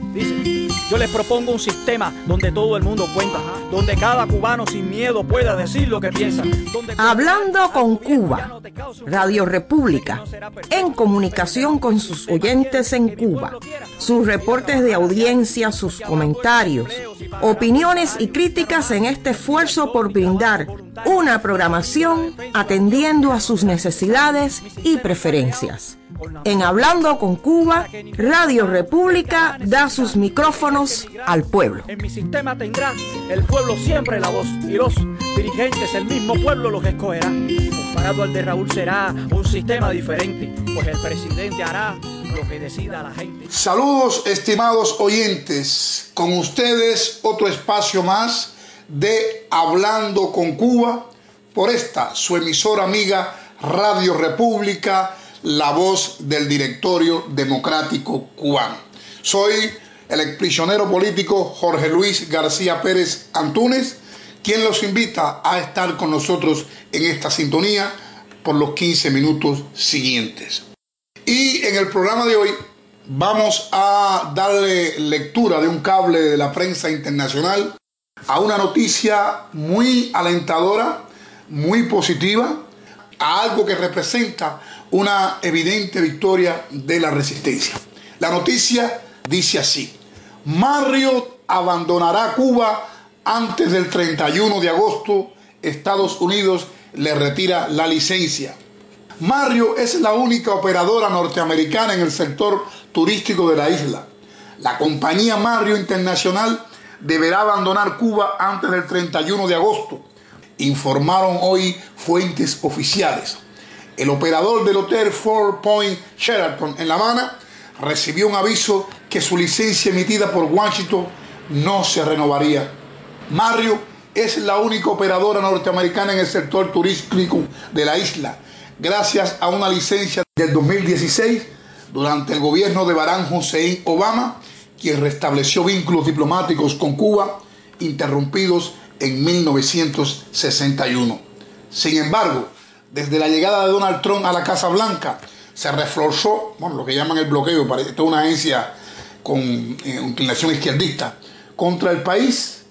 Dice: yo les propongo un sistema donde todo el mundo cuenta, donde cada cubano sin miedo pueda decir lo que piensa. Hablando con Cuba, Radio República, en comunicación con sus oyentes en Cuba, sus reportes de audiencia, sus comentarios, opiniones y críticas en este esfuerzo por brindar una programación atendiendo a sus necesidades y preferencias. En Hablando con Cuba, Radio República da sus micrófonos al pueblo. En mi sistema tendrá el pueblo siempre la voz, y los dirigentes, el mismo pueblo los escogerá. Comparado al de Raúl será un sistema diferente, pues el presidente hará lo que decida la gente. Saludos, estimados oyentes, con ustedes otro espacio más de Hablando con Cuba por esta su emisora amiga Radio República, la voz del Directorio Democrático Cubano. Soy el exprisionero político Jorge Luis García Pérez Antúnez, quien los invita a estar con nosotros en esta sintonía por los 15 minutos siguientes. Y en el programa de hoy vamos a darle lectura de un cable de la prensa internacional a una noticia muy alentadora, muy positiva, a algo que representa una evidente victoria de la resistencia. La noticia dice así: Marriott abandonará Cuba antes del 31 de agosto. Estados Unidos le retira la licencia. Marriott es la única operadora norteamericana en el sector turístico de la isla. La compañía Marriott Internacional deberá abandonar Cuba antes del 31 de agosto, informaron hoy fuentes oficiales. El operador del hotel Four Point Sheraton en La Habana recibió un aviso que su licencia emitida por Washington no se renovaría. Marriott es la única operadora norteamericana en el sector turístico de la isla, gracias a una licencia del 2016 durante el gobierno de Barack Hussein Obama, quien restableció vínculos diplomáticos con Cuba interrumpidos en 1961. Sin embargo, desde la llegada de Donald Trump a la Casa Blanca, se reforzó, lo que llaman el bloqueo, parece que es una agencia con inclinación izquierdista, contra el país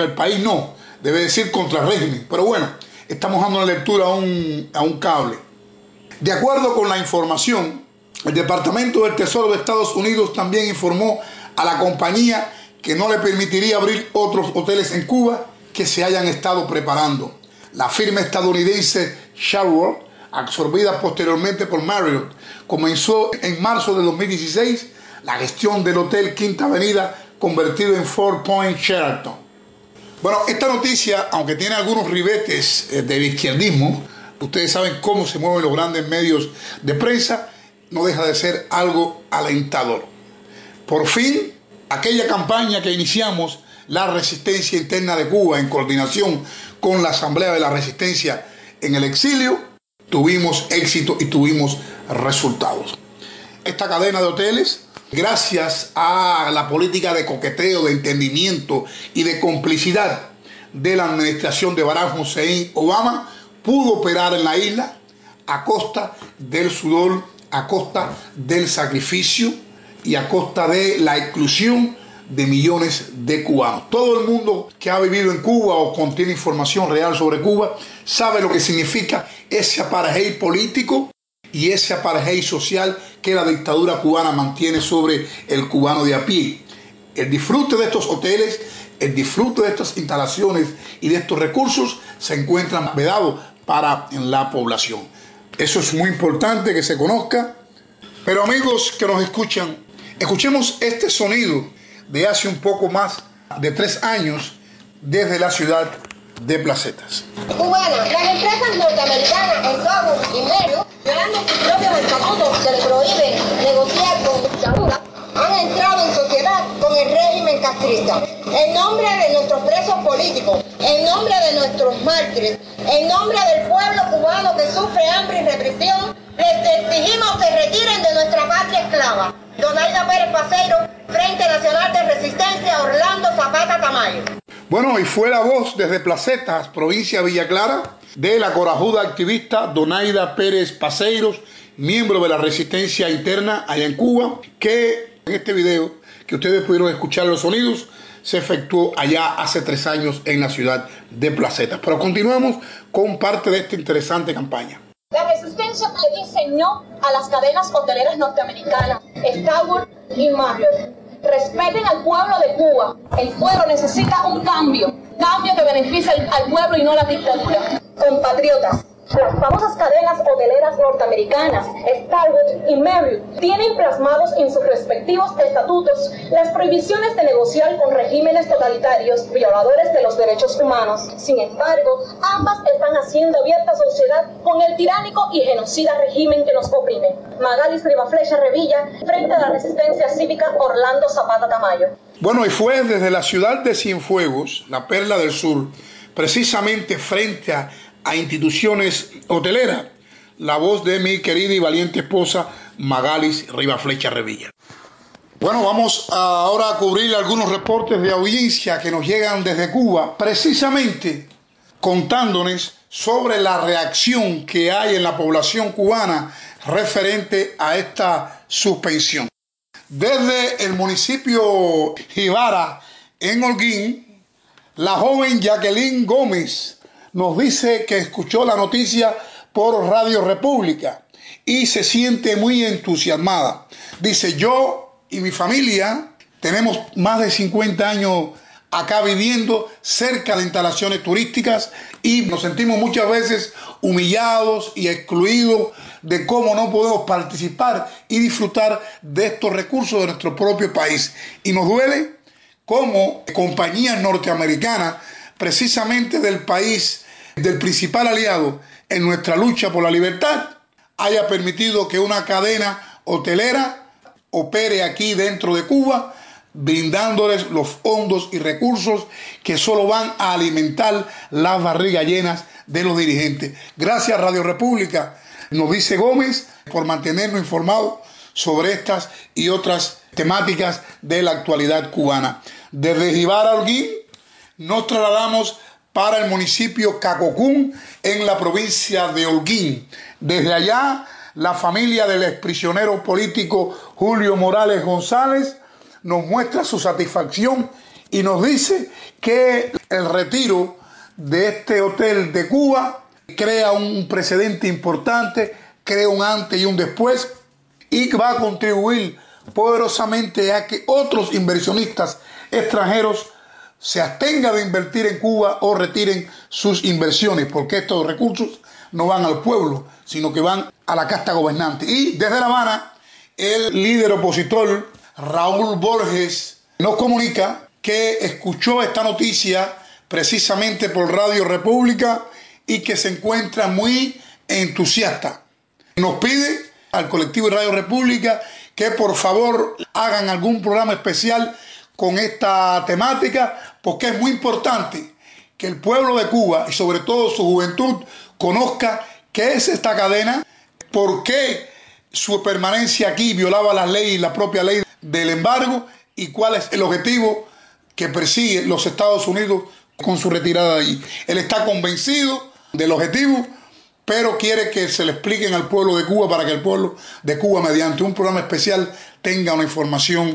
no, debe decir contra el régimen, pero bueno, estamos dando lectura a un cable. De acuerdo con la información, el Departamento del Tesoro de Estados Unidos también informó a la compañía que no le permitiría abrir otros hoteles en Cuba que se hayan estado preparando. La firma estadounidense Sharwood, absorbida posteriormente por Marriott, comenzó en marzo de 2016 la gestión del Hotel Quinta Avenida, convertido en Four Point Sheraton. Bueno, esta noticia, aunque tiene algunos ribetes del izquierdismo, ustedes saben cómo se mueven los grandes medios de prensa, no deja de ser algo alentador. Por fin, aquella campaña que iniciamos, la resistencia interna de Cuba, en coordinación con la Asamblea de la Resistencia en el exilio, tuvimos éxito y tuvimos resultados. Esta cadena de hoteles, gracias a la política de coqueteo, de entendimiento y de complicidad de la administración de Barack Hussein Obama, pudo operar en la isla a costa del sudor, a costa del sacrificio y a costa de la exclusión de millones de cubanos. Todo el mundo que ha vivido en Cuba o contiene información real sobre Cuba sabe lo que significa ese apartheid político y ese apartheid social que la dictadura cubana mantiene sobre el cubano de a pie. El disfrute de estos hoteles, el disfrute de estas instalaciones y de estos recursos se encuentran vedados para la población. Eso es muy importante que se conozca. Pero amigos que nos escuchan, escuchemos este sonido de hace un poco más de 3 años desde la ciudad de Placetas. Cubana, las empresas norteamericanas, Estados y Medio, violando sus propios estatutos que le prohíben negociar con dictadura, han entrado en sociedad con el régimen castrista. En nombre de nuestros presos políticos, en nombre de nuestros mártires, en nombre del pueblo cubano que sufre hambre y represión, les exigimos que retiren de nuestra patria esclava Donaida Pérez Paceiro, Frente Nacional de Resistencia, Orlando Zapata Tamayo. Bueno, y fue la voz desde Placetas, provincia de Villa Clara, de la corajuda activista Donaida Pérez Paceiros, miembro de la resistencia interna allá en Cuba, que En este video que ustedes pudieron escuchar los sonidos se efectuó allá hace 3 años en la ciudad de Placetas. Pero continuamos con parte de esta interesante campaña. La resistencia le dice no a las cadenas hoteleras norteamericanas, Starwood y Marriott. Respeten al pueblo de Cuba. El pueblo necesita un cambio que beneficie al pueblo y no la dictadura. Compatriotas, las famosas cadenas hoteleras norteamericanas, Starwood y Marriott, tienen plasmados en sus respectivos estatutos las prohibiciones de negociar con regímenes totalitarios violadores de los derechos humanos. Sin embargo, ambas están haciendo abierta sociedad con el tiránico y genocida régimen que nos oprime. Magalis Rivaflecha Revilla, frente a la resistencia cívica Orlando Zapata Tamayo. Bueno, y fue desde la ciudad de Cienfuegos, la perla del sur, precisamente frente a instituciones hoteleras, la voz de mi querida y valiente esposa Magalis Rivaflecha Revilla. Bueno, vamos ahora a cubrir algunos reportes de audiencia que nos llegan desde Cuba, precisamente contándonos sobre la reacción que hay en la población cubana referente a esta suspensión. Desde el municipio Jibara, en Holguín, la joven Jacqueline Gómez nos dice que escuchó la noticia por Radio República y se siente muy entusiasmada. Dice, yo y mi familia tenemos más de 50 años acá viviendo cerca de instalaciones turísticas y nos sentimos muchas veces humillados y excluidos de cómo no podemos participar y disfrutar de estos recursos de nuestro propio país. Y nos duele cómo compañías norteamericanas, precisamente del país, del principal aliado en nuestra lucha por la libertad, haya permitido que una cadena hotelera opere aquí dentro de Cuba, brindándoles los fondos y recursos que solo van a alimentar las barrigas llenas de los dirigentes. Gracias Radio República, nos dice Gómez, por mantenernos informados sobre estas y otras temáticas de la actualidad cubana. Desde Jibara, Holguín, nos trasladamos para el municipio Cacocún, en la provincia de Holguín. Desde allá, la familia del exprisionero político Julio Morales González nos muestra su satisfacción y nos dice que el retiro de este hotel de Cuba crea un precedente importante, crea un antes y un después, y va a contribuir poderosamente a que otros inversionistas extranjeros se abstengan de invertir en Cuba o retiren sus inversiones, porque estos recursos no van al pueblo, sino que van a la casta gobernante. Y desde La Habana, el líder opositor Raúl Borges nos comunica que escuchó esta noticia precisamente por Radio República y que se encuentra muy entusiasta. Nos pide al colectivo de Radio República que por favor hagan algún programa especial con esta temática, porque es muy importante que el pueblo de Cuba y sobre todo su juventud conozca qué es esta cadena, por qué su permanencia aquí violaba las leyes, la propia ley del embargo, y cuál es el objetivo que persigue los Estados Unidos con su retirada de allí. Él está convencido del objetivo, pero quiere que se le expliquen al pueblo de Cuba para que el pueblo de Cuba, mediante un programa especial, tenga una información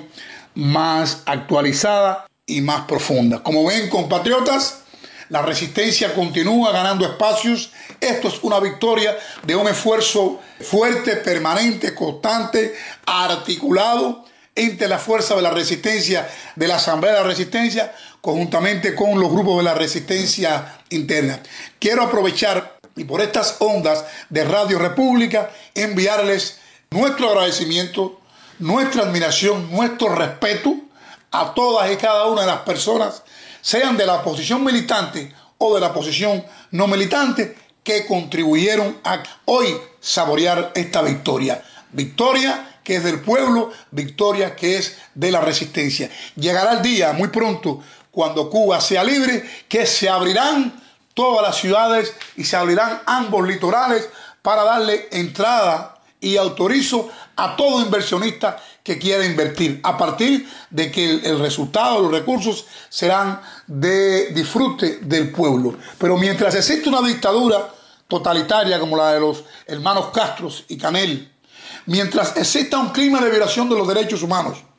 más actualizada y más profunda. Como ven, compatriotas, la resistencia continúa ganando espacios. Esto es una victoria de un esfuerzo fuerte, permanente, constante, articulado entre la fuerza de la resistencia, de la Asamblea de la Resistencia, conjuntamente con los grupos de la resistencia interna. Quiero aprovechar y por estas ondas de Radio República enviarles nuestro agradecimiento, nuestra admiración, nuestro respeto a todas y cada una de las personas, sean de la posición militante o de la posición no militante, que contribuyeron a hoy saborear esta victoria. Victoria que es del pueblo, victoria que es de la resistencia. Llegará el día muy pronto cuando Cuba sea libre, que se abrirán todas las ciudades y se abrirán ambos litorales para darle entrada y autorizo a todo inversionista que quiera invertir, a partir de que el resultado, los recursos serán de disfrute del pueblo. Pero mientras existe una dictadura totalitaria como la de los hermanos Castro y Canel, mientras exista un clima de violación de los derechos humanos,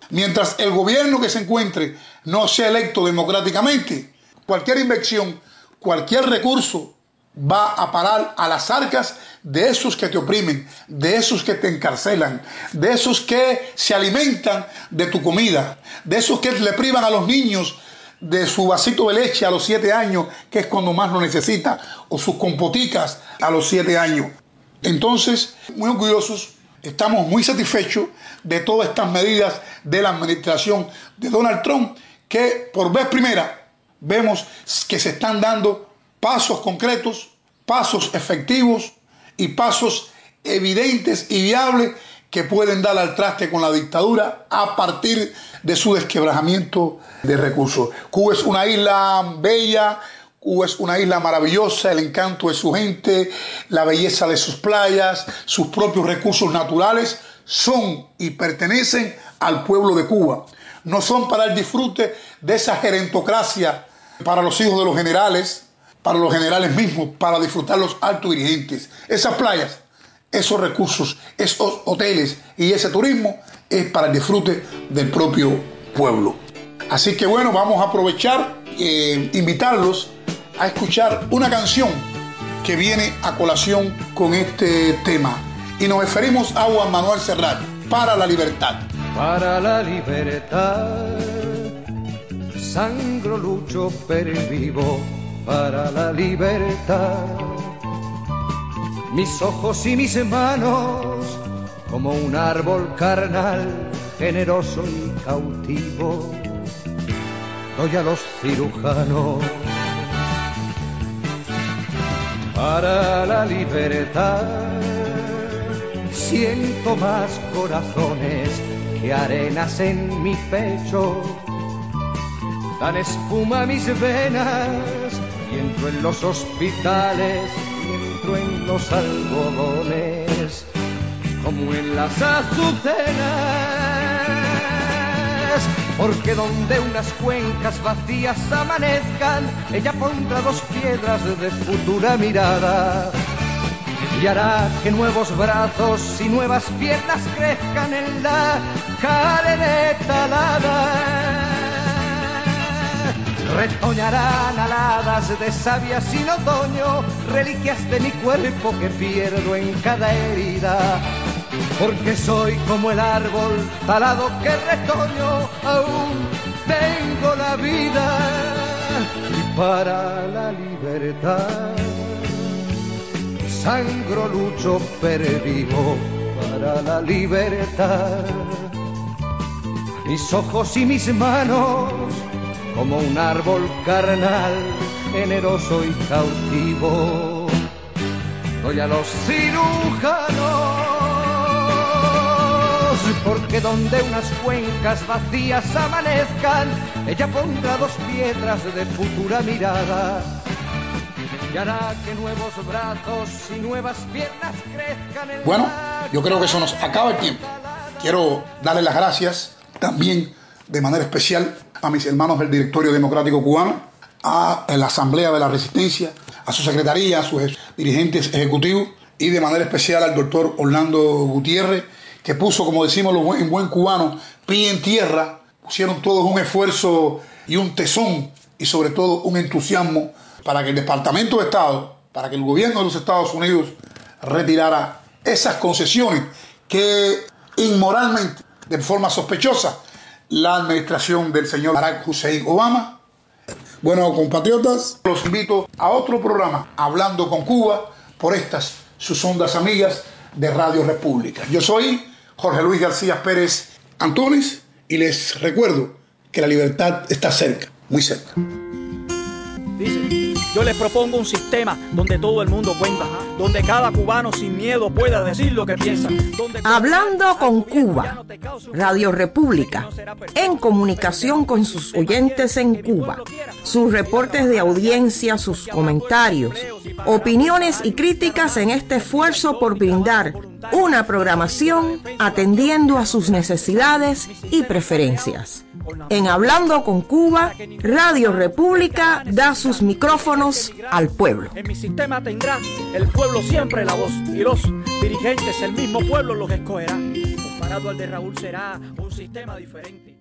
Mientras el gobierno que se encuentre no sea electo democráticamente, cualquier inversión, cualquier recurso va a parar a las arcas de esos que te oprimen, de esos que te encarcelan, de esos que se alimentan de tu comida, de esos que le privan a los niños de su vasito de leche a los 7 años, que es cuando más lo necesita, o sus compoticas a los 7 años. Entonces, muy orgullosos, estamos muy satisfechos de todas estas medidas de la administración de Donald Trump, que por vez primera vemos que se están dando pasos concretos, pasos efectivos y pasos evidentes y viables que pueden dar al traste con la dictadura a partir de su desquebrajamiento de recursos. Cuba es una isla bella, Cuba es una isla maravillosa, el encanto de su gente, la belleza de sus playas, sus propios recursos naturales son y pertenecen al pueblo de Cuba. No son para el disfrute de esa gerontocracia para los hijos de los generales, para los generales mismos, para disfrutar los altos dirigentes. Esas playas, esos recursos, esos hoteles y ese turismo es para el disfrute del propio pueblo. Así que bueno, vamos a aprovechar e invitarlos a escuchar una canción que viene a colación con este tema. Y nos referimos a Juan Manuel Serrat, Para la Libertad. Para la libertad, sangro, lucho, pervivo, para la libertad. Mis ojos y mis manos, como un árbol carnal, generoso y cautivo, doy a los cirujanos. Para la libertad, siento más corazones que arenas en mi pecho. Dan espuma a mis venas y entro en los hospitales y entro en los algodones como en las azucenas, porque donde unas cuencas vacías amanezcan, ella pondrá 2 piedras de futura mirada y hará que nuevos brazos y nuevas piernas crezcan en la carne talada. Retoñarán aladas de savia sin otoño, reliquias de mi cuerpo que pierdo en cada herida, porque soy como el árbol talado que retoño, aún tengo la vida. Y para la libertad, sangro, lucho, pervivo, para la libertad. Mis ojos y mis manos, como un árbol carnal, generoso y cautivo, doy a los cirujanos, porque donde unas cuencas vacías amanezcan, ella pondrá 2 piedras de futura mirada y hará que nuevos brazos y nuevas piernas crezcan en Bueno, yo creo que eso nos acaba el tiempo. Quiero darle las gracias también de manera especial a mis hermanos del Directorio Democrático Cubano, a la Asamblea de la Resistencia, a su secretaría, a sus dirigentes ejecutivos y de manera especial al doctor Orlando Gutiérrez, que puso, como decimos en buen cubano, pie en tierra. Pusieron todos un esfuerzo y un tesón y sobre todo un entusiasmo para que el Departamento de Estado, para que el gobierno de los Estados Unidos retirara esas concesiones que inmoralmente, de forma sospechosa, la administración del señor Barack Hussein Obama. Bueno, compatriotas, los invito a otro programa, Hablando con Cuba, por estas sus ondas amigas de Radio República. Yo soy Jorge Luis García Pérez Antunes y les recuerdo que la libertad está cerca, muy cerca. Dice, yo les propongo un sistema donde todo el mundo cuenta, donde cada cubano sin miedo pueda decir lo que piensa. Hablando con Cuba, Radio República, en comunicación con sus oyentes en Cuba, sus reportes de audiencia, sus comentarios, opiniones y críticas en este esfuerzo por brindar una programación atendiendo a sus necesidades y preferencias. En Hablando con Cuba, Radio República da sus micrófonos al pueblo. En mi sistema tendrá el pueblo siempre la voz y los dirigentes el mismo pueblo los escogerá. comparado al de Raúl será un sistema diferente.